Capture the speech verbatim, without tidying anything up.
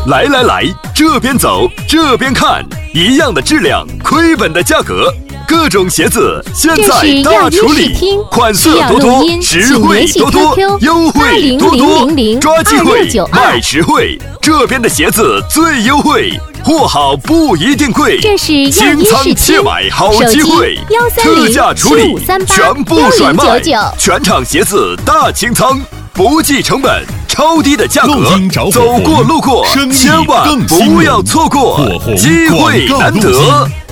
来来来，这边走，这边看，一样的质量，亏本的价格，各种鞋子现在大处理，款式多多，实惠多多，优惠多多，抓机会买实惠，这边的鞋子最优惠，货好不一定贵， 这是清仓切买好机会，特价处理，全部甩卖，全场鞋子大清仓，不计成本。超低的价格，走过路过千万不要错过，机会难得。